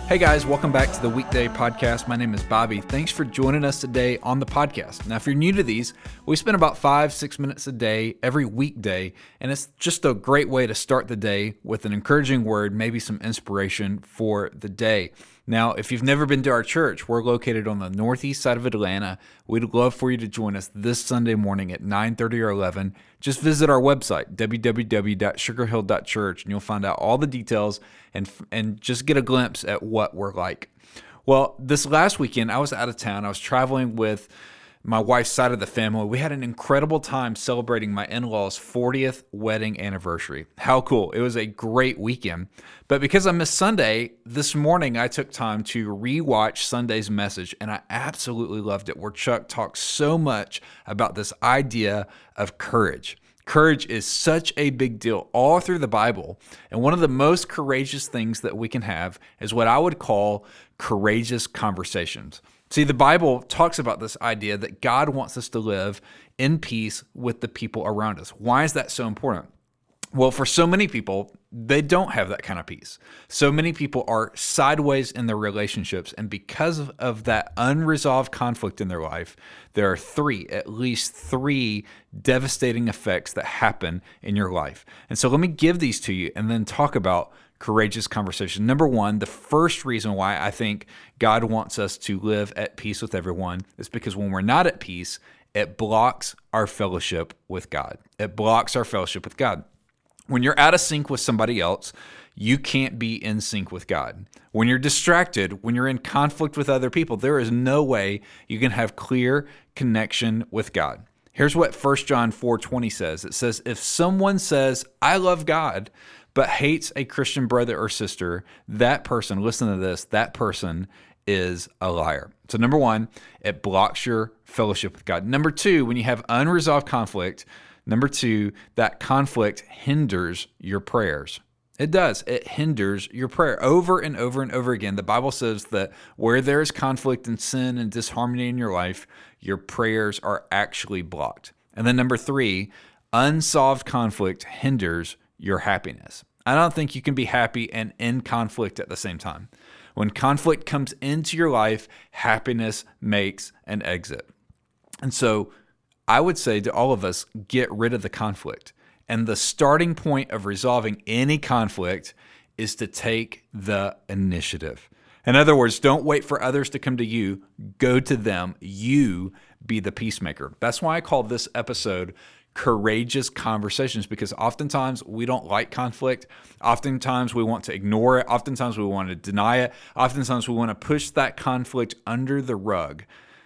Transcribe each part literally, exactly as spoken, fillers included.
Hey guys, welcome back to the Weekday Podcast. My name is Bobby. Thanks for joining us today on the podcast. Now, if you're new to these, we spend about five, six minutes a day every weekday, and it's just a great way to start the day with an encouraging word, maybe some inspiration for the day. Now, if you've never been to our church, we're located on the northeast side of Atlanta. We'd love for you to join us this Sunday morning at nine thirty or eleven. Just visit our website, w w w dot sugar hill dot church, and you'll find out all the details and and just get a glimpse at what we're like. Well, this last weekend, I was out of town. I was traveling with my wife's side of the family. We had an incredible time celebrating my in-laws' fortieth wedding anniversary. How cool. It was a great weekend. But because I missed Sunday, this morning I took time to rewatch Sunday's message, and I absolutely loved it, where Chuck talks so much about this idea of courage. Courage is such a big deal all through the Bible, and one of the most courageous things that we can have is what I would call courageous conversations. See, the Bible talks about this idea that God wants us to live in peace with the people around us. Why is that so important? Well, for so many people, they don't have that kind of peace. So many people are sideways in their relationships, and because of, of that unresolved conflict in their life, there are three, at least three devastating effects that happen in your life. And so let me give these to you and then talk about courageous conversation. Number one, the first reason why I think God wants us to live at peace with everyone is because when we're not at peace, it blocks our fellowship with God. It blocks our fellowship with God. When you're out of sync with somebody else, you can't be in sync with God. When you're distracted, when you're in conflict with other people, there is no way you can have clear connection with God. Here's what First John four twenty says. It says, if someone says, I love God, but hates a Christian brother or sister, that person, listen to this, that person is a liar. So number one, it blocks your fellowship with God. Number two, when you have unresolved conflict, number two, that conflict hinders your prayers. It does. It hinders your prayer. Over and over and over again, the Bible says that where there is conflict and sin and disharmony in your life, your prayers are actually blocked. And then number three, unsolved conflict hinders your happiness. I don't think you can be happy and in conflict at the same time. When conflict comes into your life, happiness makes an exit. And so I would say to all of us, get rid of the conflict. And the starting point of resolving any conflict is to take the initiative. In other words, don't wait for others to come to you. Go to them. You be the peacemaker. That's why I call this episode Courageous Conversations, because oftentimes we don't like conflict. Oftentimes we want to ignore it. Oftentimes we want to deny it. Oftentimes we want to push that conflict under the rug.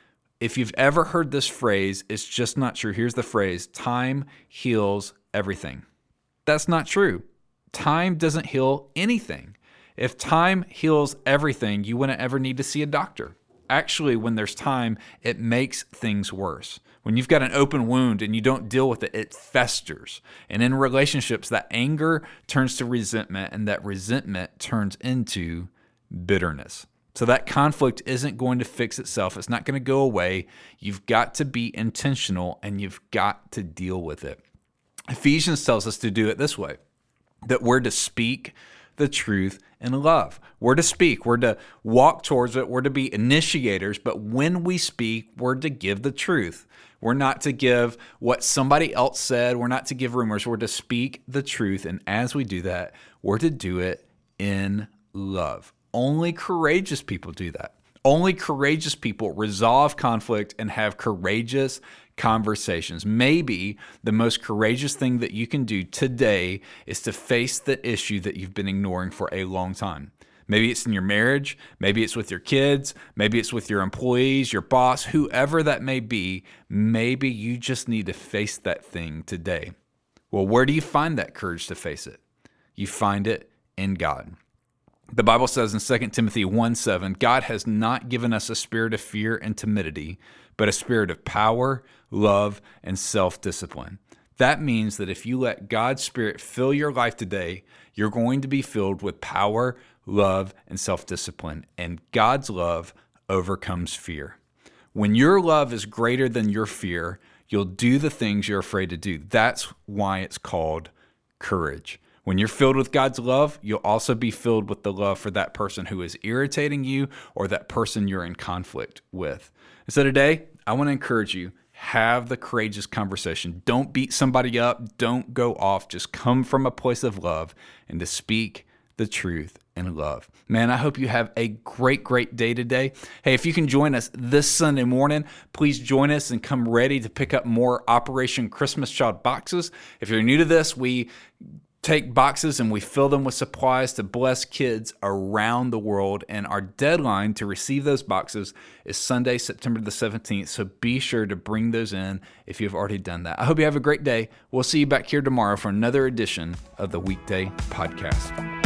If you've ever heard this phrase, it's just not true. Here's the phrase, time heals everything. That's not true. Time doesn't heal anything. If time heals everything, you wouldn't ever need to see a doctor. Actually, when there's time, it makes things worse. When you've got an open wound and you don't deal with it, it festers. And in relationships, that anger turns to resentment, and that resentment turns into bitterness. So that conflict isn't going to fix itself. It's not going to go away. You've got to be intentional, and you've got to deal with it. Ephesians tells us to do it this way, that we're to speak the truth in love. We're to speak. We're to walk towards it. We're to be initiators. But when we speak, we're to give the truth. We're not to give what somebody else said. We're not to give rumors. We're to speak the truth. And as we do that, we're to do it in love. Only courageous people do that. Only courageous people resolve conflict and have courageous conversations. Maybe the most courageous thing that you can do today is to face the issue that you've been ignoring for a long time. Maybe it's in your marriage. Maybe it's with your kids. Maybe it's with your employees, your boss, whoever that may be. Maybe you just need to face that thing today. Well, where do you find that courage to face it? You find it in God. The Bible says in Second Timothy one seven, God has not given us a spirit of fear and timidity, but a spirit of power, love, and self-discipline. That means that if you let God's Spirit fill your life today, you're going to be filled with power, love, and self-discipline. And God's love overcomes fear. When your love is greater than your fear, you'll do the things you're afraid to do. That's why it's called courage. When you're filled with God's love, you'll also be filled with the love for that person who is irritating you or that person you're in conflict with. And so today, I want to encourage you, have the courageous conversation. Don't beat somebody up. Don't go off. Just come from a place of love and to speak the truth in love. Man, I hope you have a great, great day today. Hey, if you can join us this Sunday morning, please join us and come ready to pick up more Operation Christmas Child boxes. If you're new to this, we take boxes and we fill them with supplies to bless kids around the world. And our deadline to receive those boxes is Sunday, September the seventeenth. So be sure to bring those in if you've already done that. I hope you have a great day. We'll see you back here tomorrow for another edition of the Weekday Podcast.